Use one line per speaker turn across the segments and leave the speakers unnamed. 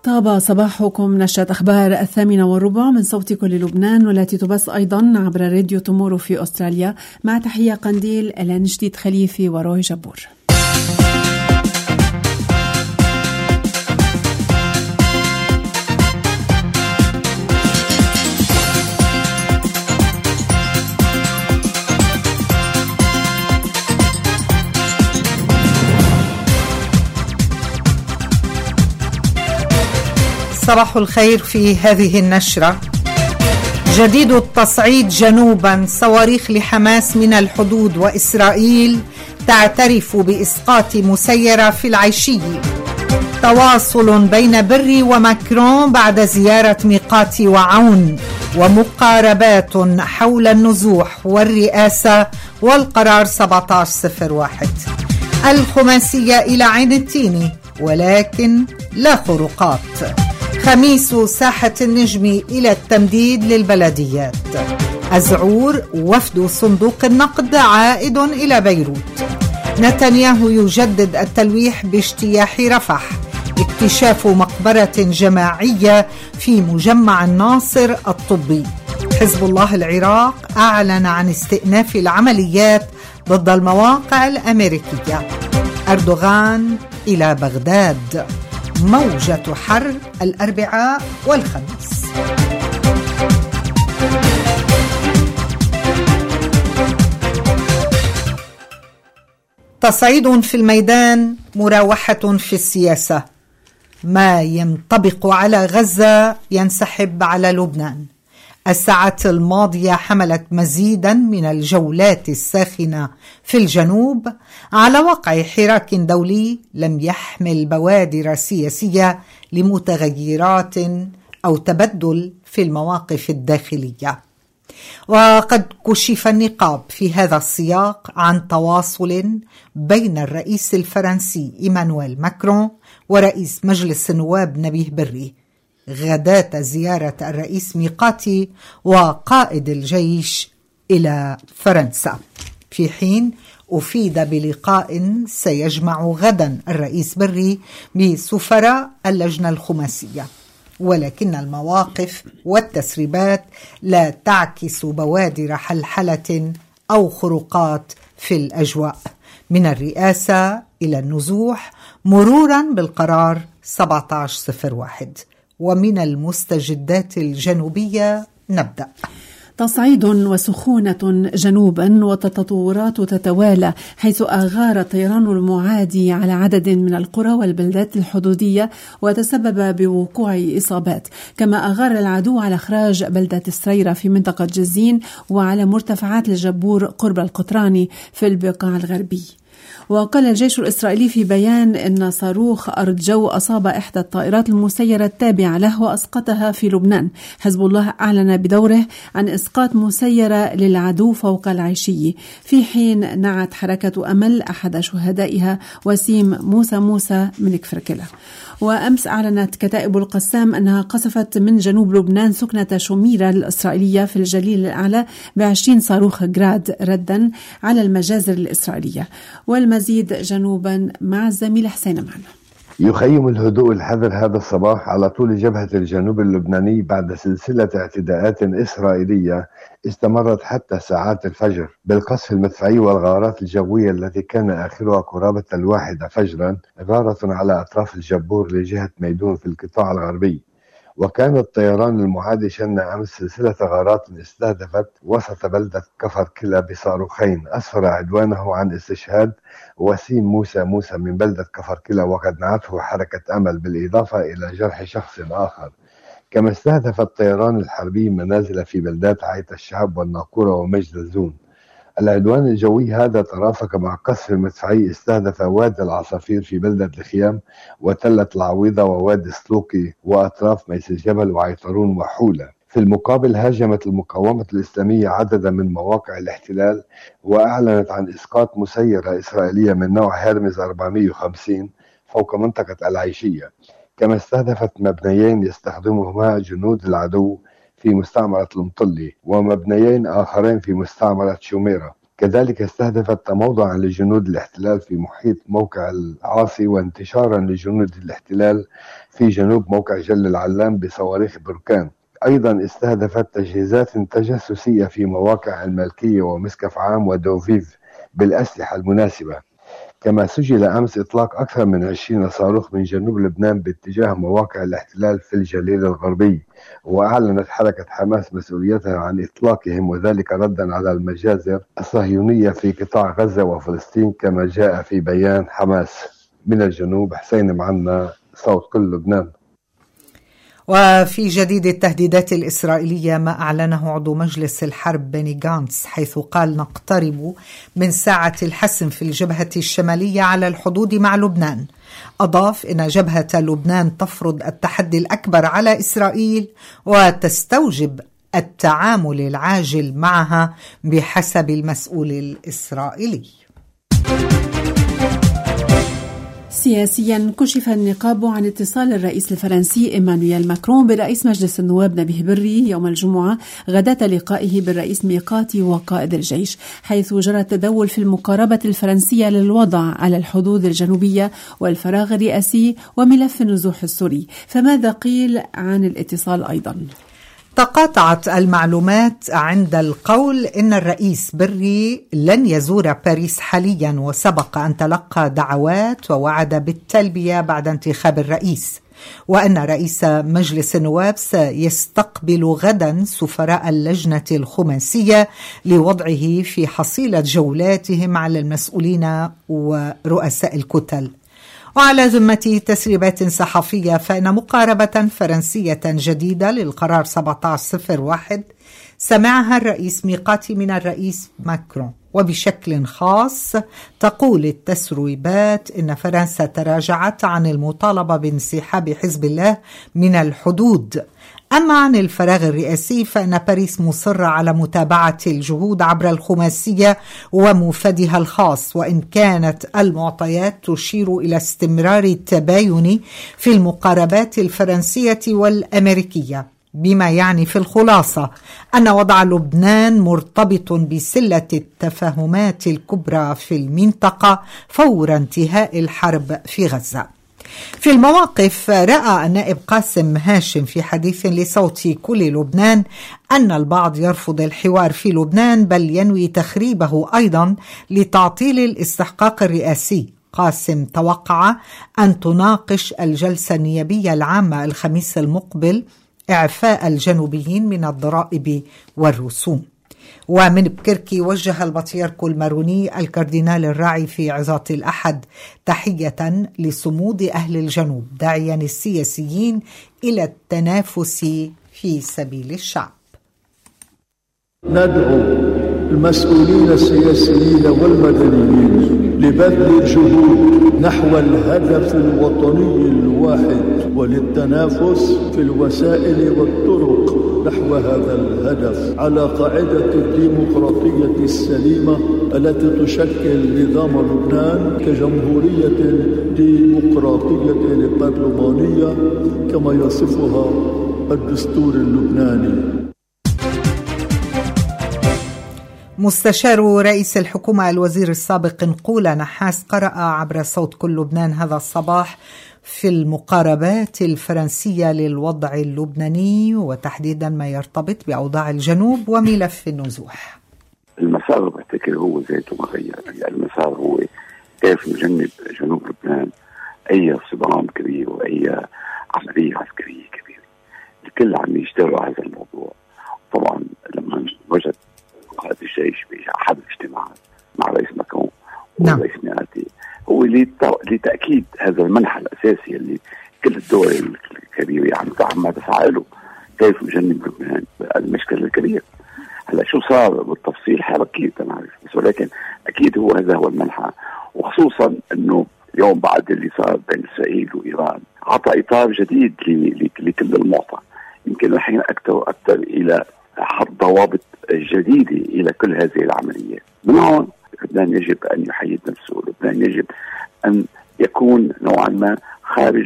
طاب صباحكم. نشرة أخبار 8:15 من صوت كل لبنان، والتي تبث أيضا عبر راديو تومورو في أستراليا. مع تحية قنديل إلى جديد خليفي وروي جبور.
صباح الخير. في هذه النشرة: جديد التصعيد جنوبا، صواريخ لحماس من الحدود، وإسرائيل تعترف بإسقاط مسيرة في العيشي. تواصل بين بري وماكرون بعد زيارة ميقات وعون، ومقاربات حول النزوح والرئاسة والقرار 1701. الخماسية إلى عين التين ولكن لا خروقات. خميس ساحة النجم إلى التمديد للبلديات. أزعور وفد صندوق النقد عائد إلى بيروت. نتنياهو يجدد التلويح باجتياح رفح. اكتشاف مقبرة جماعية في مجمع الناصر الطبي. حزب الله العراق أعلن عن استئناف العمليات ضد المواقع الأمريكية. أردوغان إلى بغداد. موجة حر الأربعاء والخميس. تصعيد في الميدان، مراوحة في السياسة. ما ينطبق على غزة ينسحب على لبنان. الساعات الماضية حملت مزيدا من الجولات الساخنة في الجنوب على وقع حراك دولي لم يحمل بوادر سياسية لمتغيرات أو تبدل في المواقف الداخلية. وقد كشف النقاب في هذا السياق عن تواصل بين الرئيس الفرنسي إيمانويل ماكرون ورئيس مجلس النواب نبيه بري غداة زيارة الرئيس ميقاتي وقائد الجيش إلى فرنسا، في حين أفيد بلقاء سيجمع غدا الرئيس بري بسفراء اللجنة الخماسية. ولكن المواقف والتسريبات لا تعكس بوادر حلحلة أو خروقات في الأجواء، من الرئاسة إلى النزوح مرورا بالقرار 1701. ومن المستجدات الجنوبية نبدأ.
تصعيد وسخونة جنوبا، وتطورات تتوالى، حيث أغار الطيران المعادي على عدد من القرى والبلدات الحدودية وتسبب بوقوع إصابات. كما أغار العدو على إخراج بلدة السريرة في منطقة جزين وعلى مرتفعات الجبور قرب القطراني في البقاع الغربي. وقال الجيش الإسرائيلي في بيان أن صاروخ أرض جو أصاب إحدى الطائرات المسيرة التابعة له وأسقطها في لبنان. حزب الله أعلن بدوره عن إسقاط مسيرة للعدو فوق العيشي، في حين نعت حركة أمل أحد شهدائها وسيم موسى من كفركلة. وأمس أعلنت كتائب القسام أنها قصفت من جنوب لبنان سكنة شميرة الإسرائيلية في الجليل الأعلى ب20 صاروخ جراد ردا على المجازر الإسرائيلية. والمزيد جنوبا مع الزميل حسين معنا.
يخيم الهدوء الحذر هذا الصباح على طول جبهة الجنوب اللبناني بعد سلسلة اعتداءات إسرائيلية استمرت حتى ساعات الفجر بالقصف المدفعي والغارات الجوية التي كان آخرها قرابة 1 فجرا، غارة على أطراف الجبور لجهة ميدون في القطاع الغربي. وكان الطيران المعادي شن أمس سلسلة غارات استهدفت وسط بلدة كفر كلا بصاروخين أسفر عدوانه عن استشهاد وسيم موسى من بلدة كفر كلا، وقد نعته حركة أمل بالإضافة إلى جرح شخص آخر. كما استهدف الطيران الحربي منازل في بلدات عيت الشعب والناقورة ومجد الزون. العدوان الجوي هذا ترافق مع قصف مدفعي استهدف وادي العصافير في بلدة الخيام وتلة العويضة ووادي سلوكي وأطراف ميس الجبل وعيطرون وحولة. في المقابل هاجمت المقاومة الإسلامية عددا من مواقع الاحتلال وأعلنت عن إسقاط مسيرة إسرائيلية من نوع هيرمز 450 فوق منطقة العيشية. كما استهدفت مبنيين يستخدمهما جنود العدو في مستعمرة المطلي ومبنيين آخرين في مستعمرة شميرة. كذلك استهدفت تموضعا لجنود الاحتلال في محيط موقع العاصي وانتشارا لجنود الاحتلال في جنوب موقع جل العلام بصواريخ بركان. أيضا استهدفت تجهيزات تجسسية في مواقع الملكية ومسكف عام ودوفيف بالأسلحة المناسبة. كما سجل أمس إطلاق أكثر من 20 صاروخ من جنوب لبنان باتجاه مواقع الاحتلال في الجليل الغربي، وأعلنت حركة حماس مسؤوليتها عن إطلاقهم، وذلك ردا على المجازر الصهيونية في قطاع غزة وفلسطين كما جاء في بيان حماس. من الجنوب حسين معنا، صوت كل لبنان.
وفي جديد التهديدات الإسرائيلية ما أعلنه عضو مجلس الحرب بني غانتس، حيث قال نقترب من ساعة الحسم في الجبهة الشمالية على الحدود مع لبنان. أضاف إن جبهة لبنان تفرض التحدي الأكبر على إسرائيل وتستوجب التعامل العاجل معها بحسب المسؤول الإسرائيلي.
سياسيا، كشف النقاب عن اتصال الرئيس الفرنسي إيمانويل ماكرون برئيس مجلس النواب نبيه بري يوم الجمعة غداة لقائه بالرئيس ميقاتي وقائد الجيش، حيث جرى التداول في المقاربة الفرنسية للوضع على الحدود الجنوبية والفراغ الرئاسي وملف النزوح السوري. فماذا قيل عن الاتصال أيضا؟
تقاطعت المعلومات عند القول إن الرئيس بري لن يزور باريس حاليا، وسبق أن تلقى دعوات ووعد بالتلبية بعد انتخاب الرئيس، وأن رئيس مجلس النواب سيستقبل غدا سفراء اللجنة الخماسية لوضعه في حصيلة جولاتهم على المسؤولين ورؤساء الكتل. وعلى ذمة تسريبات صحفية، فإن مقاربة فرنسية جديدة للقرار 1701 سمعها الرئيس ميقاتي من الرئيس ماكرون، وبشكل خاص تقول التسريبات إن فرنسا تراجعت عن المطالبة بانسحاب حزب الله من الحدود. أما عن الفراغ الرئاسي، فإن باريس مصرة على متابعة الجهود عبر الخماسية وموفدها الخاص، وإن كانت المعطيات تشير إلى استمرار التباين في المقاربات الفرنسية والأمريكية، بما يعني في الخلاصة أن وضع لبنان مرتبط بسلة التفاهمات الكبرى في المنطقة فور انتهاء الحرب في غزة. في المواقف، رأى النائب قاسم هاشم في حديث لصوت كل لبنان أن البعض يرفض الحوار في لبنان، بل ينوي تخريبه أيضا لتعطيل الاستحقاق الرئاسي. قاسم توقع أن تناقش الجلسة النيابية العامة الخميس المقبل إعفاء الجنوبيين من الضرائب والرسوم. ومن بكركي، وجه البطريرك الماروني الكاردينال الراعي في عظات الأحد تحية لصمود أهل الجنوب، داعيا السياسيين إلى التنافس في سبيل الشعب.
ندعو المسؤولين السياسيين والمدنيين لبذل الجهود نحو الهدف الوطني الواحد، وللتنافس في الوسائل والطرق نحو هذا الهدف على قاعدة الديمقراطية السليمة التي تشكل نظام لبنان كجمهورية ديمقراطية برلمانية كما يصفها الدستور اللبناني.
مستشار رئيس الحكومة الوزير السابق نقولة نحاس قرأ عبر صوت كل لبنان هذا الصباح في المقاربات الفرنسية للوضع اللبناني، وتحديدا ما يرتبط بأوضاع الجنوب وملف النزوح.
المسار بعتقد هو ذاته مغير، يعني المسار هو كيف نجنب جنوب لبنان أي صدام كبير وأي عملية عسكرية كبيرة. الكل عم يشتغلوا على هذا الموضوع. طبعا لما وجد قائد الجيش بأحد الاجتماعات مع رئيس ماكرون ورئيس ميقاتي هو لتأكيد هذا المنحى الأساسي اللي كل الدول الكبيرة عم تسعى له، كيف نجنب لبنان المشكلة الكبيرة. هلا شو صار بالتفصيل حركي تنعرف، بس ولكن أكيد هذا هو المنحى، وخصوصا أنه اليوم بعد اللي صار بين إسرائيل وإيران عطى إطار جديد لكل المعطى. يمكن الحين أكثر إلى حط ضوابط جديدة إلى كل هذه العمليات. من هون لبنان يجب أن يحيد نفسه، لبنان يجب أن يكون نوعا ما خارج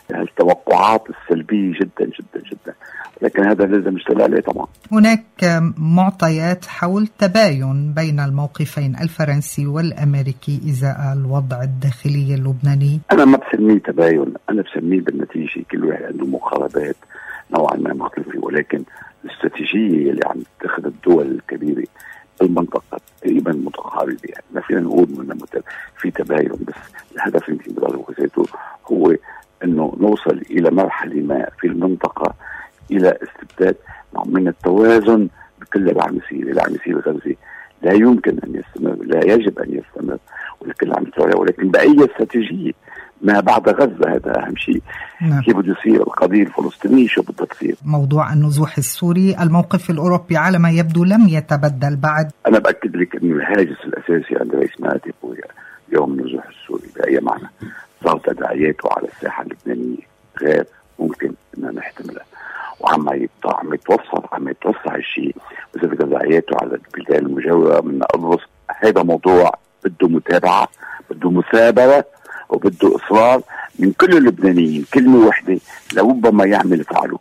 التوقعات السلبية جدا جدا جدا، لكن هذا لازم نشتغل عليه طبعا.
هناك معطيات حول تباين بين الموقفين الفرنسي والأمريكي إزاء الوضع الداخلي اللبناني.
أنا ما بسميه تباين، أنا بسميه بالنتيجة كل واحد عنده مقاربات نوعا ما مختلفة، ولكن الاستراتيجية اللي عم تتخذ الدول الكبيرة المنطقة تقريبا متقاربة. يعني ما فينا نقول إنه في تباين، بس الهدف يمكن بدرجته هو إنه نوصل إلى مرحلة ما في المنطقة إلى استبداد نوع من التوازن بكل العم يصير. العم يصير غزة لا يمكن أن يستمر، لا يجب أن يستمر، والكل عم يصير، ولكن بأي استراتيجية ما بعد غزة هذا أهم شيء. كيف بده يصير القضية الفلسطينية، شو بدها تصير.
موضوع النزوح السوري، الموقف الأوروبي على ما يبدو لم يتبدل بعد.
أنا بأكد لك أن الهاجس الأساسي عند رئيس مهدي هو يوم النزوح السوري. بأي معنى صار تداعياته على الساحة اللبنانية غير ممكن أن نحتملها، وعم يتوسع الشيء، وإذا تداعياته على البلدان المجاورة من قبرص. هذا موضوع بده متابعة، بده مثابرة، وبده إصرار من كل اللبنانيين. كلمة واحدة لربما يعمل فعله.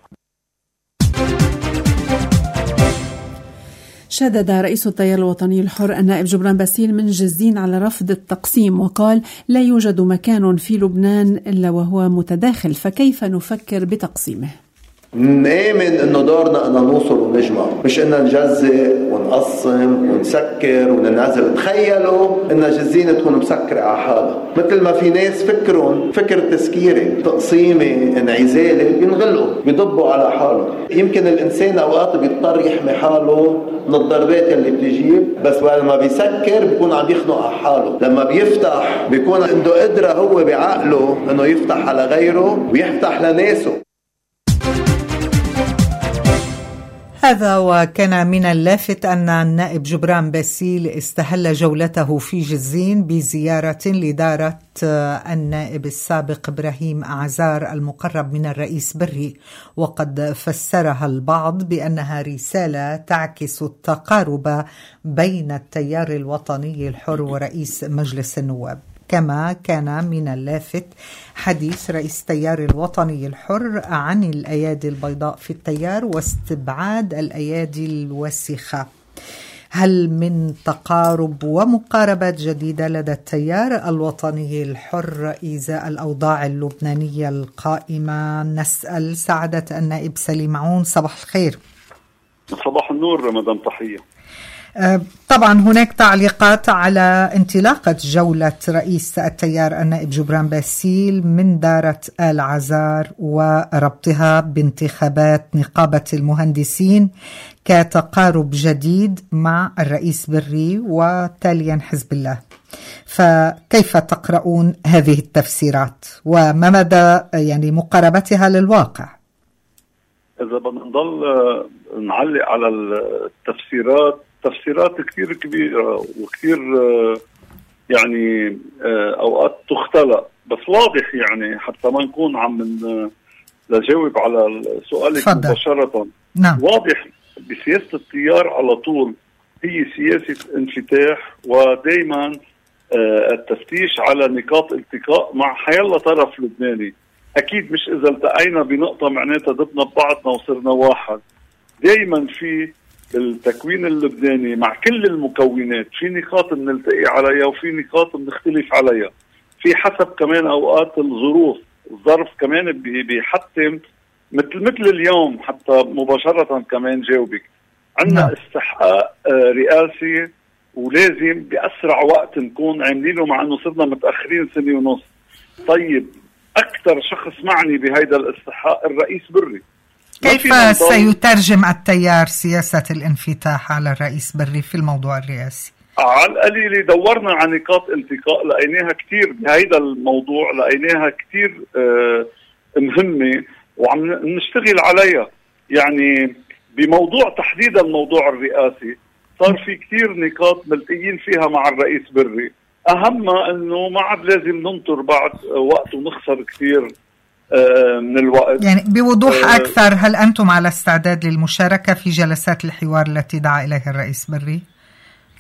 شدد رئيس التيار الوطني الحر النائب جبران باسيل من جزين على رفض التقسيم، وقال لا يوجد مكان في لبنان إلا وهو متداخل، فكيف نفكر بتقسيمه؟
نآمن انه دورنا ان نوصل ونجمع، مش ان نجزئ ونقسم ونسكر وننعزل. تخيلوا ان جزينة تكون مسكرة على حالها، مثل ما في ناس فكرهم فكر تسكيري تقسيمي انعزالي، بينغلقوا بيضبوا على حالهم. يمكن الانسان اوقات بيضطر يحمي حاله من الضربات اللي بتجيب، بس لما بيسكر بيكون عم يخنق على حاله. لما بيفتح بيكون عنده قدرة هو بعقله انه يفتح على غيره ويفتح لناسه.
هذا وكان من اللافت أن النائب جبران باسيل استهل جولته في جزين بزيارة لدارة النائب السابق إبراهيم أعزار المقرب من الرئيس بري، وقد فسرها البعض بأنها رسالة تعكس التقارب بين التيار الوطني الحر ورئيس مجلس النواب. كما كان من اللافت حديث رئيس التيار الوطني الحر عن الأيادي البيضاء في التيار واستبعاد الأيادي الوسخة. هل من تقارب ومقاربات جديدة لدى التيار الوطني الحر إزاء الأوضاع اللبنانية القائمة؟ نسأل سعادة النائب سليم عون. صباح الخير.
صباح النور مدام تحية.
طبعا هناك تعليقات على انطلاقة جولة رئيس التيار النائب جبران باسيل من دارة آل عزار وربطها بانتخابات نقابة المهندسين كتقارب جديد مع الرئيس بري وتاليا حزب الله. فكيف تقرؤون هذه التفسيرات وما مدى يعني مقاربتها للواقع؟
إذا بدنا نضل نعلق على تفسيرات كثير كبيرة وكثير يعني أوقات تختلق، بس واضح يعني حتى ما نكون عم نجاوب على سؤالك مباشرة.
نعم.
واضح بسياسة التيار على طول هي سياسة انفتاح، ودايما التفتيش على نقاط التقاء مع حيالله طرف لبناني. أكيد مش إذا التقينا بنقطة معناتها ضبنا ببعضنا وصرنا واحد. دايما في التكوين اللبناني مع كل المكونات في نقاط بنلتقي عليها وفي نقاط بنختلف عليها، في حسب كمان أوقات الظرف كمان بيحتم. مثل اليوم حتى مباشرة كمان جاوبك عندنا استحقاق رئاسي، ولازم بأسرع وقت نكون عاملينه مع أنه صرنا متأخرين سنة ونص. طيب أكثر شخص معني بهيدا الاستحقاق الرئيس بري.
كيف سيترجم التيار سياسة الانفتاح على الرئيس بري في الموضوع الرئاسي؟
على القليل دورنا على نقاط التقاء لقيناها كتير بهيدا الموضوع، لقيناها كتير مهمة وعم نشتغل عليها. يعني بموضوع تحديدا الموضوع الرئاسي صار في كتير نقاط ملتقيين فيها مع الرئيس بري، أهمها أنه ما عاد لازم ننطر بعد وقت ونخسر كتير من الوقت.
يعني بوضوح أكثر، هل أنتم على استعداد للمشاركة في جلسات الحوار التي دعا إليها الرئيس بري؟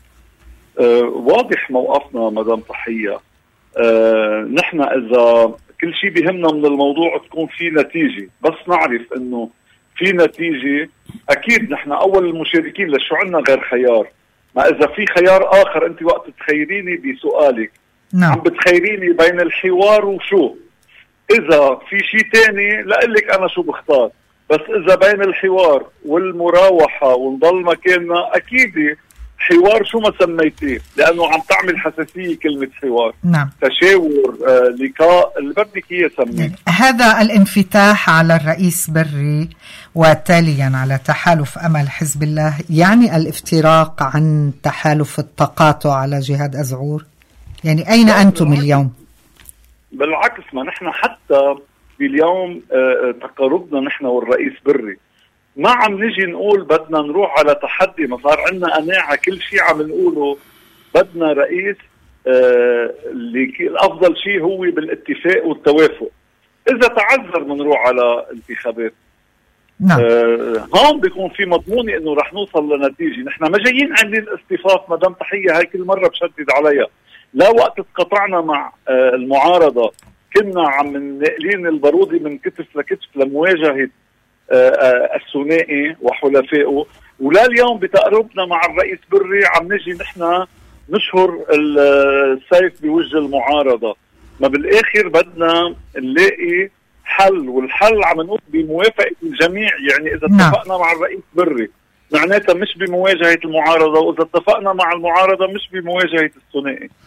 واضح موقفنا مدام تحية. نحن إذا كل شيء بيهمنا من الموضوع تكون في نتيجة، بس نعرف انه في نتيجة. اكيد نحن اول المشاركين، لشو عنا غير خيار؟ ما اذا في خيار اخر، انت وقت تخيريني بسؤالك عم بتخيريني بين الحوار وشو، اذا في شيء تاني لقلك انا شو بختار. بس اذا بين الحوار والمراوحة ونضل مكاننا، اكيد حوار شو ما سميتيه، لانه عم تعمل حساسية كلمة حوار.
نعم.
تشاور، لقاء، اللي بدك اياه سميه.
هذا الانفتاح على الرئيس بري وتاليا على تحالف أمل حزب الله يعني الافتراق عن تحالف التقاطع على جهاد أزعور؟ يعني أين أنتم اليوم؟
بالعكس، ما نحن حتى باليوم تقاربنا نحن والرئيس بري ما عم نجي نقول بدنا نروح على تحدي. ما صار عندنا قناعة، كل شيء عم نقوله بدنا رئيس اللي الأفضل شيء هو بالاتفاق والتوافق. إذا تعذر منروح على انتخابات،
نعم.
هون بيكون في مضموني إنه رح نوصل لنتيجة. نحن ما جايين عندي الاصطفاف، مدام تحية هاي كل مرة بشدد عليها. لا، وقت تقطعنا مع المعارضة كنا عم نقلين البارودي من كتف لكتف لمواجهة الثنائي وحلفائه، ولا اليوم بتقربنا مع الرئيس بري عم نجي نحن نشهر السيف بوجه المعارضة. ما بالآخر بدنا نلاقي حل، والحل عم نقول بموافقة الجميع. يعني إذا اتفقنا مع الرئيس بري معناتها مش بمواجهة المعارضة، وإذا اتفقنا مع المعارضة مش بمواجهة الثنائي.